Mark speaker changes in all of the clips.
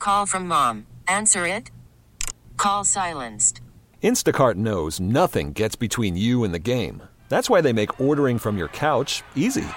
Speaker 1: Call from mom. Answer it. Call silenced.
Speaker 2: Instacart knows nothing gets between you and the game. That's why they make ordering from your couch easy.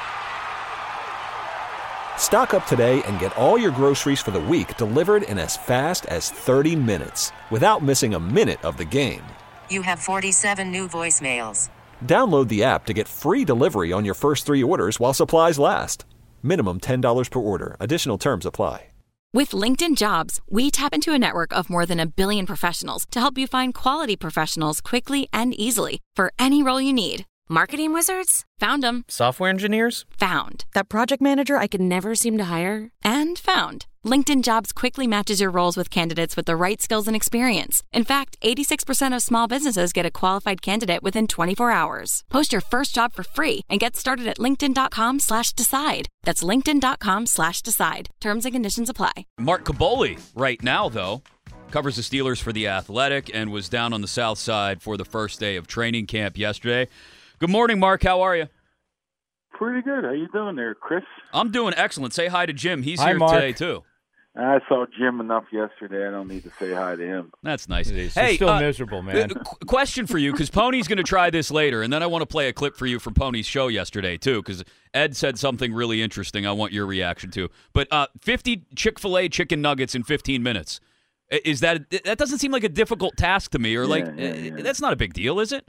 Speaker 2: Stock up today and get all your groceries for the week delivered in as fast as 30 minutes without missing a minute of the game.
Speaker 1: You have 47 new voicemails.
Speaker 2: Download the app to get free delivery on your first 3 orders while supplies last. Minimum $10 per order. Additional terms apply.
Speaker 3: With LinkedIn Jobs, we tap into a network of more than 1 billion professionals to help you find quality professionals quickly and easily for any role you need. Marketing wizards? Found them.
Speaker 4: Software engineers?
Speaker 3: Found. That project manager I could never seem to hire? And found. LinkedIn Jobs quickly matches your roles with candidates with the right skills and experience. In fact, 86% of small businesses get a qualified candidate within 24 hours. Post your first job for free and get started at linkedin.com/decide. That's linkedin.com/decide. Terms and conditions apply.
Speaker 5: Mark Kaboly right now, though, covers the Steelers for The Athletic and was down on the south side for the first day of training camp yesterday. Good morning, Mark. How are you?
Speaker 6: Pretty good. How you doing there, Chris?
Speaker 5: I'm doing excellent. Say hi to Jim. He's
Speaker 4: Hi,
Speaker 5: here
Speaker 4: Mark.
Speaker 5: today, too.
Speaker 6: I saw Jim enough yesterday. I don't need to say hi to him.
Speaker 5: That's nice.
Speaker 4: He's still miserable, man.
Speaker 5: Question for you, because Pony's going to try this later, and then I want to play a clip for you from Pony's show yesterday, too, because Ed said something really interesting I want your reaction to. But 50 Chick-fil-A chicken nuggets in 15 minutes. Is that doesn't seem like a difficult task to me, or that's not a big deal, is it?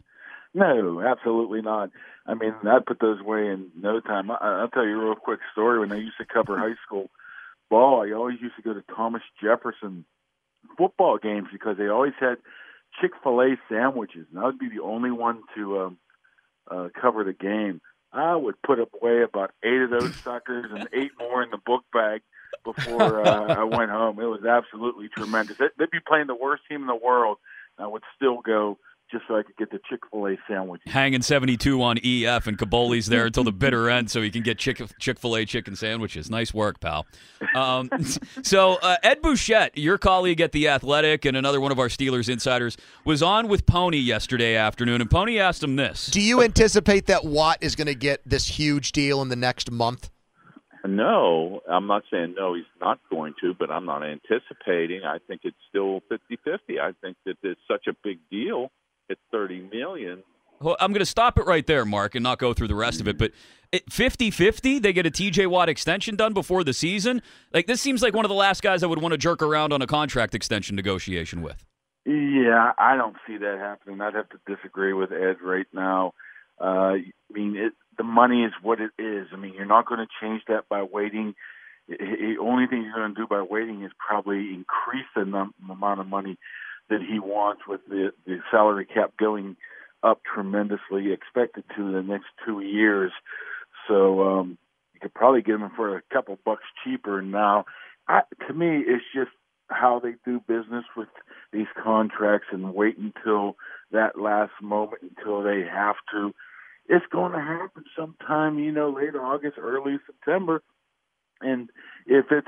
Speaker 6: No, absolutely not. I mean, I'd put those away in no time. I'll tell you a real quick story. When I used to cover high school ball, I always used to go to Thomas Jefferson football games because they always had Chick-fil-A sandwiches, and I would be the only one to cover the game. I would put away about 8 of those suckers and 8 more in the book bag before I went home. It was absolutely tremendous. They'd be playing the worst team in the world, and I would still go just so I could get the Chick-fil-A sandwich.
Speaker 5: Hanging 72 on EF, and Kaboly's there until the bitter end so he can get Chick-fil-A chicken sandwiches. Nice work, pal. So Ed Bouchette, your colleague at The Athletic and another one of our Steelers insiders, was on with Pony yesterday afternoon, and Pony asked him this.
Speaker 7: Do you anticipate that Watt is going to get this huge deal in the next month?
Speaker 8: No, I'm not saying no, he's not going to, but I'm not anticipating. I think it's still 50-50. I think that it's such a big deal. It's $30 million.
Speaker 5: Well, I'm going to stop it right there, Mark, and not go through the rest of it. But 50-50, they get a TJ Watt extension done before the season? Like, this seems like one of the last guys I would want to jerk around on a contract extension negotiation with.
Speaker 6: Yeah, I don't see that happening. I'd have to disagree with Ed right now. I mean, the money is what it is. I mean, you're not going to change that by waiting. The only thing you're going to do by waiting is probably increase the amount of money that he wants, with the salary cap going up tremendously, expected to in the next 2 years. So you could probably get him for a couple bucks cheaper now. To me, it's just how they do business with these contracts and wait until that last moment, until they have to. It's going to happen sometime, late August, early September. And if it's,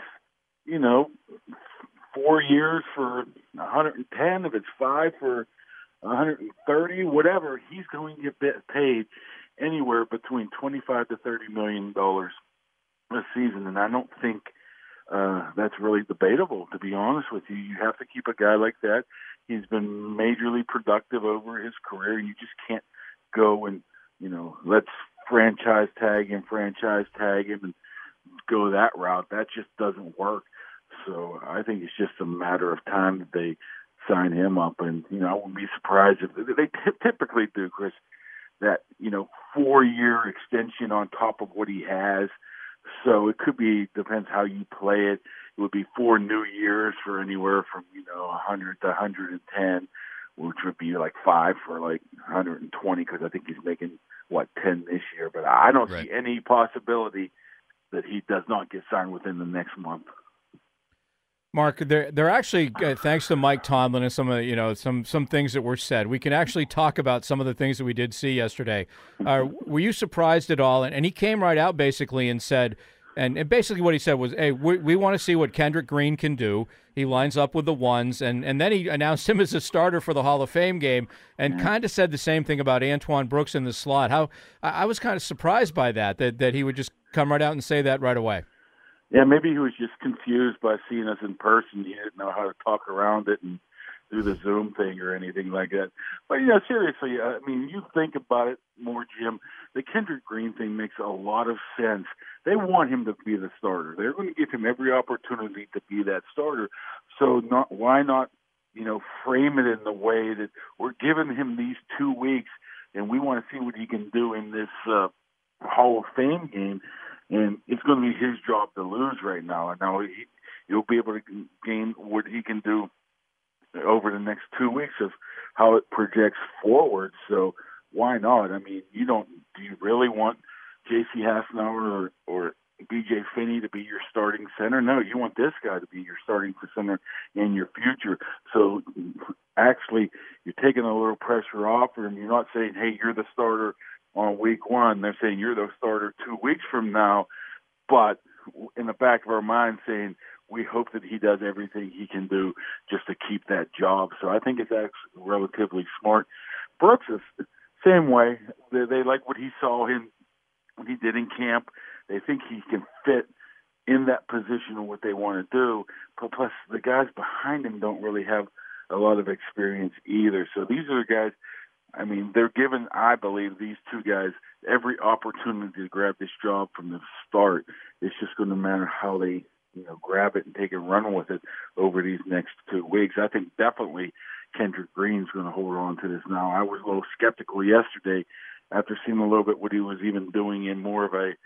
Speaker 6: 4 years for 110, if it's 5 for 130, whatever, he's going to get paid anywhere between $25 to $30 million a season. And I don't think that's really debatable, to be honest with you. You have to keep a guy like that. He's been majorly productive over his career. You just can't go and, let's franchise tag him and go that route. That just doesn't work. So I think it's just a matter of time that they sign him up. And, I wouldn't be surprised if they typically do, Chris, that, 4-year extension on top of what he has. So it could be, depends how you play it. It would be 4 new years for anywhere from, 100 to 110, which would be like 5 for like 120, because I think he's making, 10 this year. But I don't see any possibility that he does not get signed within the next month.
Speaker 4: Mark, they're actually, thanks to Mike Tomlin and some of some things that were said, we can actually talk about some of the things that we did see yesterday. Were you surprised at all? And he came right out basically and said, and basically what he said was, hey, we want to see what Kendrick Green can do. He lines up with the ones, and then he announced him as a starter for the Hall of Fame game, and kind of said the same thing about Antoine Brooks in the slot. I was kind of surprised by that he would just come right out and say that right away.
Speaker 6: Yeah, maybe he was just confused by seeing us in person. He didn't know how to talk around it and do the Zoom thing or anything like that. But, seriously, I mean, you think about it more, Jim. The Kendrick Green thing makes a lot of sense. They want him to be the starter. They're going to give him every opportunity to be that starter. So why not, frame it in the way that we're giving him these 2 weeks, and we want to see what he can do in this Hall of Fame game. And it's going to be his job to lose right now. And now he'll be able to gain what he can do over the next 2 weeks of how it projects forward. So why not? I mean, do you really want J.C. Hassenauer or B.J. Finney to be your starting center? No, you want this guy to be your starting center in your future. So actually, you're taking a little pressure off him. You're not saying, hey, you're the starter on week 1. They're saying you're the starter 2 weeks from now, but in the back of our mind saying we hope that he does everything he can do just to keep that job. So I think it's actually relatively smart. Brooks is the same way. They like what he saw what he did in camp. They think he can fit in that position of what they want to do. But plus, the guys behind him don't really have a lot of experience either. So these are the guys. I mean, they're given, I believe, these two guys every opportunity to grab this job from the start. It's just going to matter how they, grab it and take a run with it over these next 2 weeks. I think definitely Kendrick Green's going to hold on to this now. I was a little skeptical yesterday after seeing a little bit what he was even doing in more of a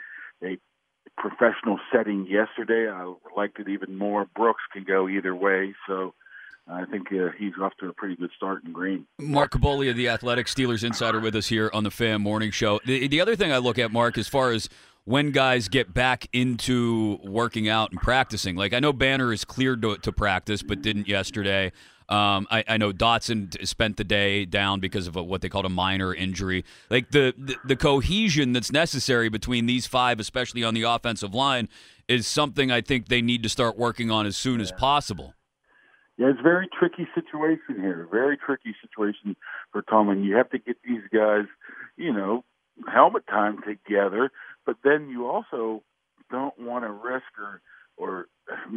Speaker 6: professional setting yesterday. I liked it even more. Brooks can go either way, so I think he's off to a pretty good start in Green.
Speaker 5: Mark Kabolia, the Athletic Steelers insider, with us here on the Fan Morning Show. The other thing I look at, Mark, as far as when guys get back into working out and practicing, like I know Banner is cleared to practice but didn't yesterday. I know Dotson spent the day down because of what they called a minor injury. Like the cohesion that's necessary between these five, especially on the offensive line, is something I think they need to start working on as soon as possible.
Speaker 6: Yeah, it's a very tricky situation here. Very tricky situation for Tomlin. You have to get these guys, helmet time together, but then you also don't want to risk or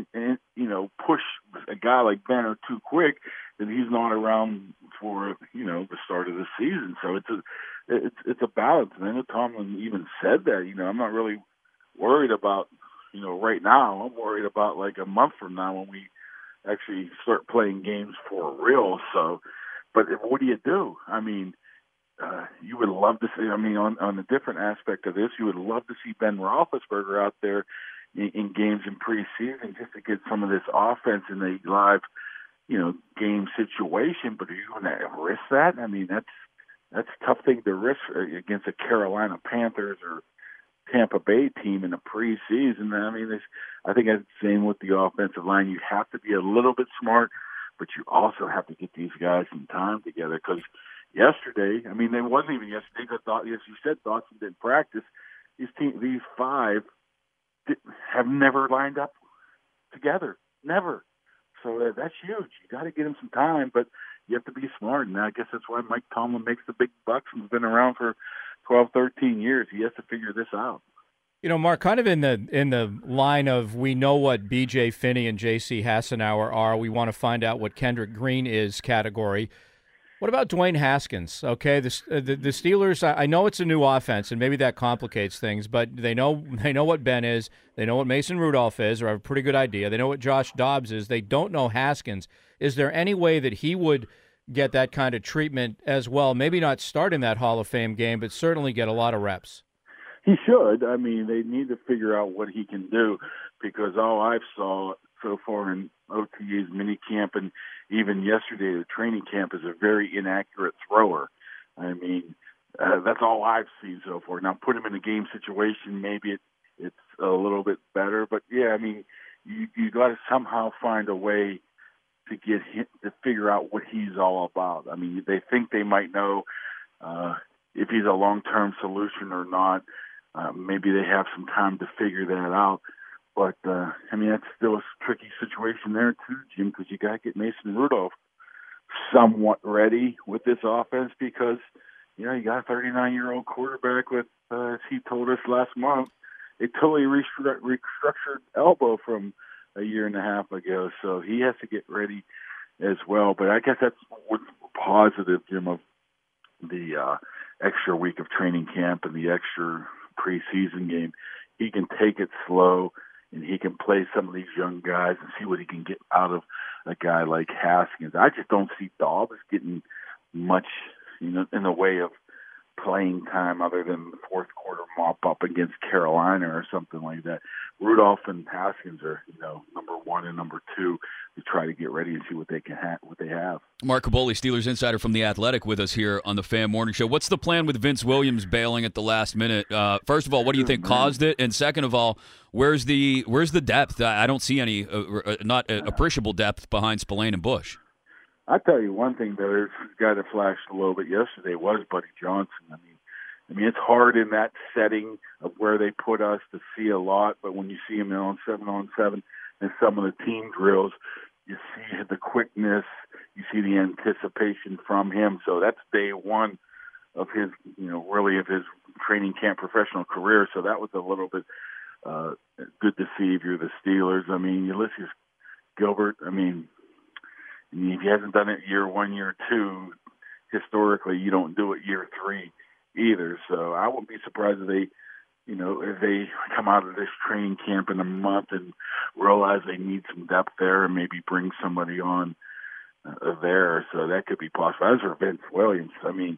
Speaker 6: push a guy like Banner too quick that he's not around for the start of the season. So it's a balance. And I know Tomlin even said that. I'm not really worried about right now. I'm worried about like a month from now when we actually start playing games for real. So, but what do you do? I mean, you would love to see. I mean, on a different aspect of this, you would love to see Ben Roethlisberger out there in games in preseason just to get some of this offense in a live, game situation. But are you going to risk that? I mean, that's a tough thing to risk against a Carolina Panthers or Tampa Bay team in the preseason. I mean, I think that's the same with the offensive line. You have to be a little bit smart, but you also have to get these guys some time together. Because yesterday, I mean, it wasn't even yesterday. As you said, Dotson didn't practice. These five have never lined up together, never. So that's huge. You got to get them some time, but you have to be smart. And I guess that's why Mike Tomlin makes the big bucks and has been around for 12, 13 years. He has to figure this out.
Speaker 4: Mark, kind of in the line of we know what B.J. Finney and J.C. Hassenauer are, we want to find out what Kendrick Green is category. What about Dwayne Haskins? Okay, the Steelers, I know it's a new offense, and maybe that complicates things, but they know what Ben is. They know what Mason Rudolph is, or have a pretty good idea. They know what Josh Dobbs is. They don't know Haskins. Is there any way that he would get that kind of treatment as well? Maybe not start in that Hall of Fame game, but certainly get a lot of reps.
Speaker 6: He should. I mean, they need to figure out what he can do, because all I've saw so far in OTA's minicamp and even yesterday the training camp is a very inaccurate thrower. I mean, that's all I've seen so far. Now, put him in a game situation, maybe it's a little bit better. But, yeah, I mean, you got to somehow find a way to get him to figure out what he's all about. I mean, they think they might know if he's a long-term solution or not. Maybe they have some time to figure that out. But, I mean, that's still a tricky situation there, too, Jim, because you got to get Mason Rudolph somewhat ready with this offense because, you got a 39-year-old quarterback with, as he told us last month, a totally restructured elbow from a year and a half ago. So he has to get ready as well. But I guess that's what's positive, Jim, of the extra week of training camp and the extra preseason game. He can take it slow, and he can play some of these young guys and see what he can get out of a guy like Haskins. I just don't see Dobbs getting much, in the way of playing time other than the fourth quarter mop-up against Carolina or something like that. Rudolph and Haskins are, number one and number two to try to get ready and see what they have.
Speaker 5: Mark Kaboly, Steelers insider from The Athletic, with us here on the Fan Morning Show. What's the plan with Vince Williams bailing at the last minute? First of all, what do you think caused it? And second of all, where's the depth? I don't see any not appreciable depth behind Spillane and Bush.
Speaker 6: I tell you one thing, there's a guy that flashed a little bit yesterday was Buddy Johnson. I mean, it's hard in that setting of where they put us to see a lot, but when you see him on 7-on-7 and some of the team drills, you see the quickness, you see the anticipation from him. So that's day one of his, really of his training camp professional career. So that was a little bit good to see if you're the Steelers. I mean, Ulysses Gilbert, if he hasn't done it year one, year two, historically you don't do it year three either. So I wouldn't be surprised if they come out of this training camp in a month and realize they need some depth there and maybe bring somebody on there. So that could be possible. As for Vince Williams,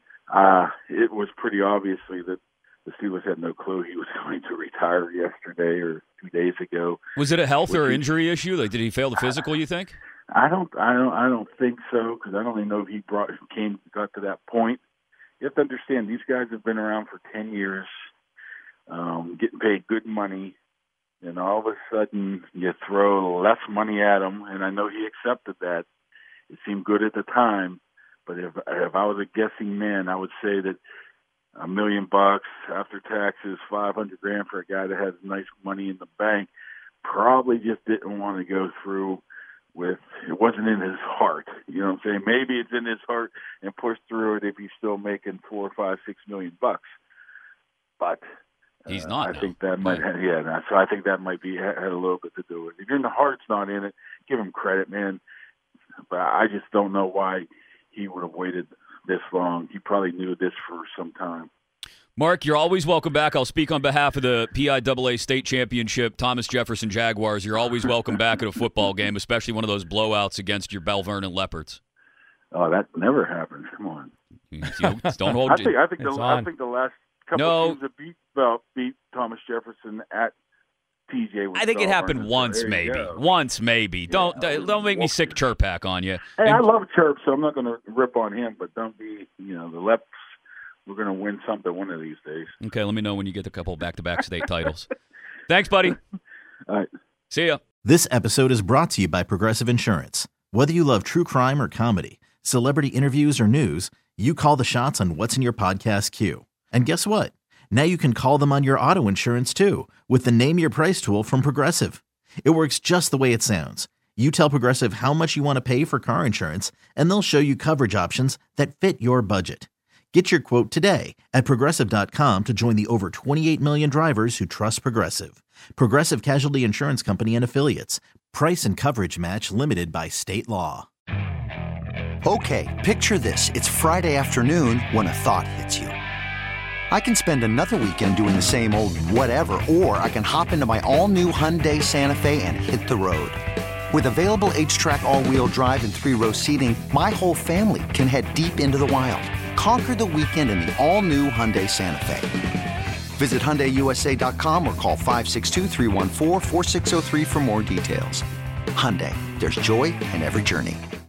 Speaker 6: it was pretty obviously that the Steelers had no clue he was going to retire yesterday or 2 days ago.
Speaker 5: Was it a health or injury issue? Like, did he fail the physical, you think?
Speaker 6: I don't think so, because I don't even know if he got to that point. You have to understand, these guys have been around for 10 years, getting paid good money, and all of a sudden you throw less money at them, and I know he accepted that. It seemed good at the time, but if I was a guessing man, I would say that $1 million after taxes, $500,000 for a guy that has nice money in the bank, probably just didn't want to go through with, it wasn't in his heart. You know what I'm saying? Maybe it's in his heart and push through it if he's still making $4, $5, $6 million. But
Speaker 5: he's not.
Speaker 6: I think that might have, so I think that might be had a little bit to do with it. If your heart's not in it, give him credit, man. But I just don't know why he would have waited this long. He probably knew this for some time.
Speaker 5: Mark, you're always welcome back. I'll speak on behalf of the PIAA State Championship, Thomas Jefferson Jaguars. You're always welcome back at a football game, especially one of those blowouts against your Bell Vernon Leopards.
Speaker 6: Oh, that never happens. Come on.
Speaker 5: Don't hold.
Speaker 6: I think the last couple teams that beat Thomas Jefferson at TJ.
Speaker 5: I think it happened once, maybe. Once, maybe. Don't make me sick Chirp hack on you.
Speaker 6: Hey, I love Chirp, so I'm not going to rip on him. But don't be, the Leopards. We're going to win something one of these days.
Speaker 5: Okay, let me know when you get a couple back-to-back state titles. Thanks, buddy.
Speaker 6: All right.
Speaker 5: See ya.
Speaker 9: This episode is brought to you by Progressive Insurance. Whether you love true crime or comedy, celebrity interviews or news, you call the shots on what's in your podcast queue. And guess what? Now you can call them on your auto insurance, too, with the Name Your Price tool from Progressive. It works just the way it sounds. You tell Progressive how much you want to pay for car insurance, and they'll show you coverage options that fit your budget. Get your quote today at Progressive.com to join the over 28 million drivers who trust Progressive. Progressive Casualty Insurance Company and Affiliates. Price and coverage match limited by state law.
Speaker 10: Okay, picture this. It's Friday afternoon when a thought hits you. I can spend another weekend doing the same old whatever, or I can hop into my all-new Hyundai Santa Fe and hit the road. With available H-Track all-wheel drive and 3-row seating, my whole family can head deep into the wild. Conquer the weekend in the all-new Hyundai Santa Fe. Visit HyundaiUSA.com or call 562-314-4603 for more details. Hyundai, there's joy in every journey.